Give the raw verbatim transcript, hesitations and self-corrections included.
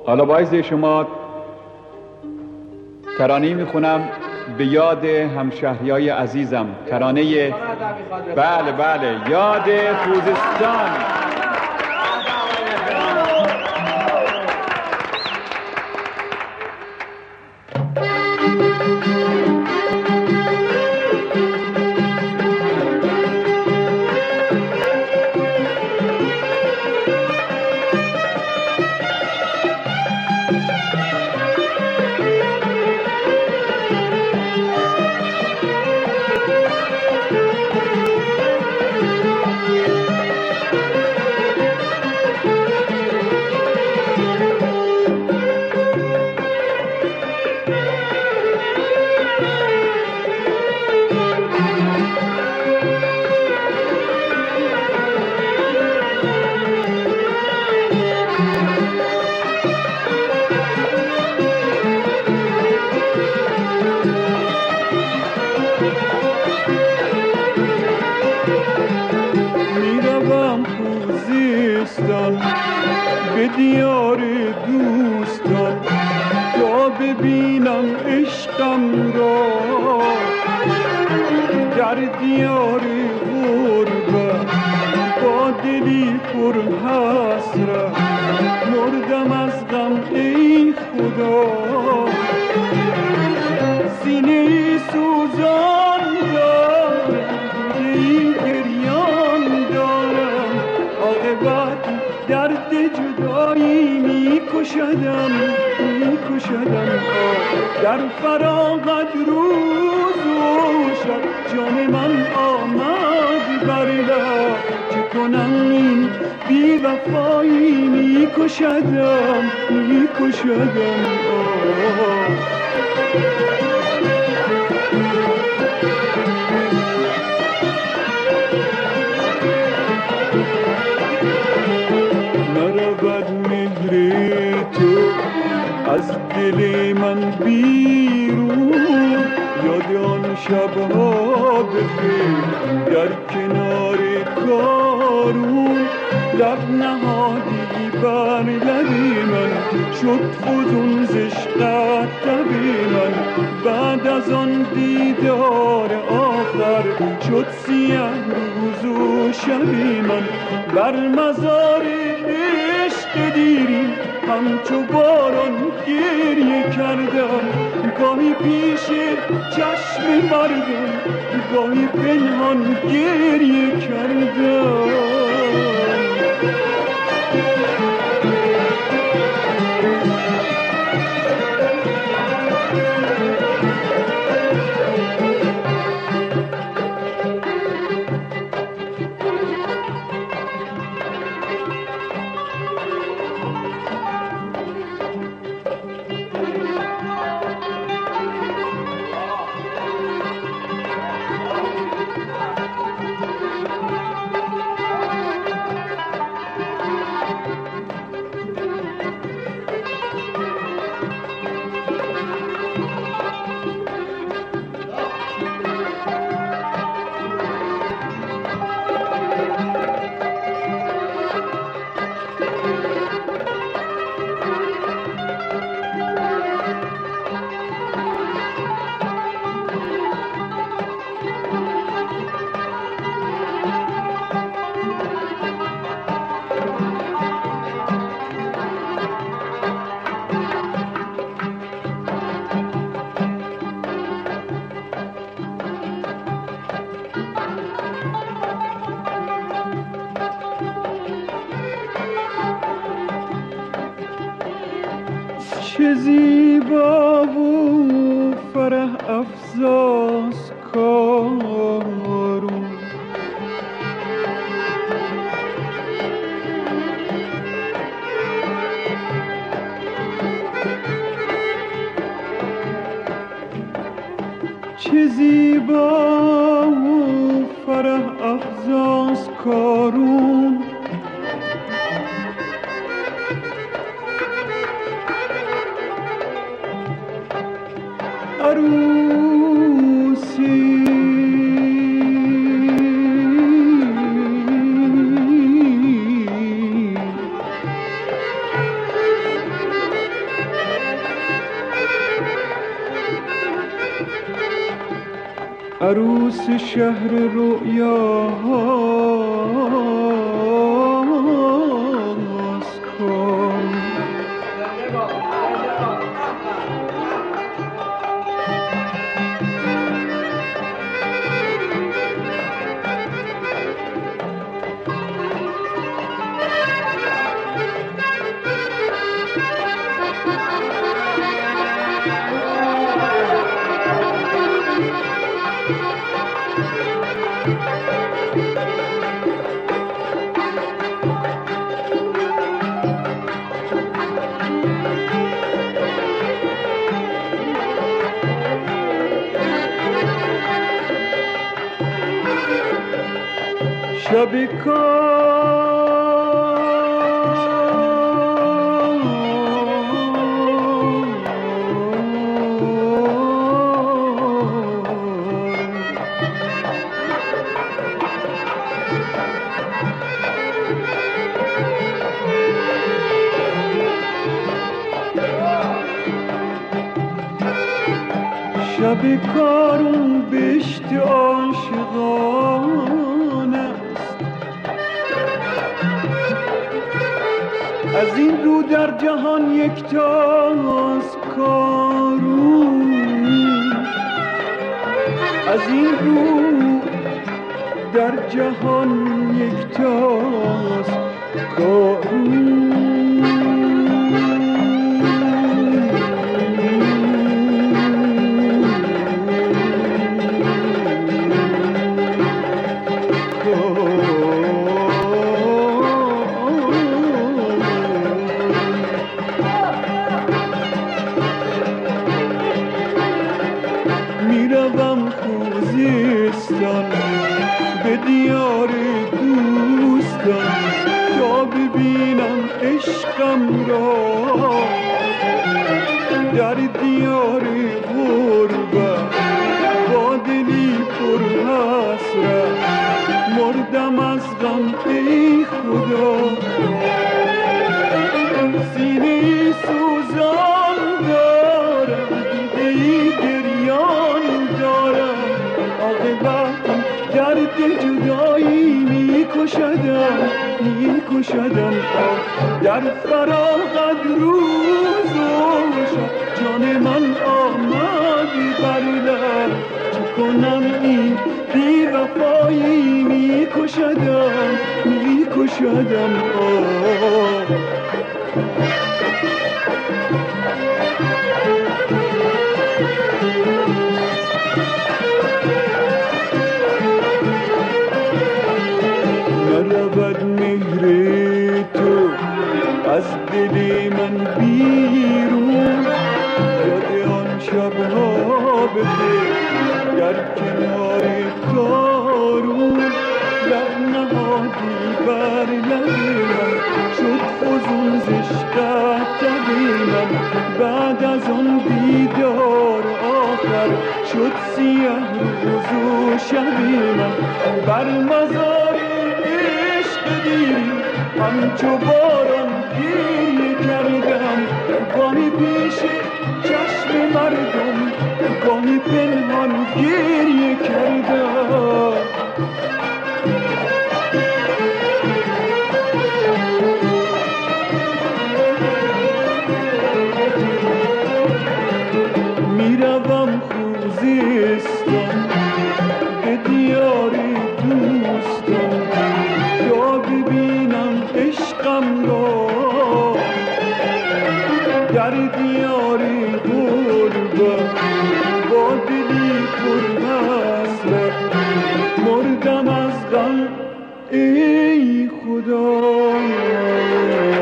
حالا با عزت شما ترانه‌ای میخونم به یاد همشهریای عزیزم. ترانه بله بله یاد خوزستان. به دیار دوستان تا ببینم عشقم را، در دیار غربت با دلی پر حسرت مردم از غم ای خدا. سینه سوزان دارم، دلی گریان دارم، عاقبت درد جدایی می کشدم می کشدم. در فراغت روز و شب جان من آمد بر لب، چه کنم این بی وفایی می کشدم می کشدم. از دل من بیرون، یاد آن شبها بخیر در کنار کارون. لب نهادی بر لبی من، شد فزون ز عشقت لبی من. بعد از آن دیدار آخر شد سیه روز و شبی من. بر مزار عشق دیرین همچو باران گریه کردم، گاهی پیش چشم مردم، گاهی پنهان گریه کردم. چه زیبا و فرح افزاست کارون، چه زیبا و فرح افزاست کارون. عروسی عروس شهر رؤیاست کن. شب شب کارون بشت عاشقان است، از این رو در جهان یکتاست کارون، از این رو در جهان یکتاست کارون. میروم خوزستان به دیار دوستان تا ببینم عشقم را، در دیار غربت با دلی پر حسرت مردم از غم ای خدا. سینه سوزان دارم، دیده گریان دارم، عاقبت درد جدایی میکشدم میکشدم. در فراغت روز و شب جان من آمدی بر لب، چه کنم این بی وفایی میکشدم میکشدم. نرود مهر تو از دل من بیرون، یاد آن شبها بخیر در کنار کارون. لب نهادی بر لب من، شد فزون ز عشقت دل من. بعد از آن دیدار آخر شد سیه روز و شب من. بر مزار عشق دیری همچو باران گریه کردم، گاهی پیش چشم مردم گاهی پنهان گریه کردم. میروم خوزستان به دیار دوستان تا ببینم عشقم را، در دیار غربت با دلی پر حسرت مردم از غم ای خدا.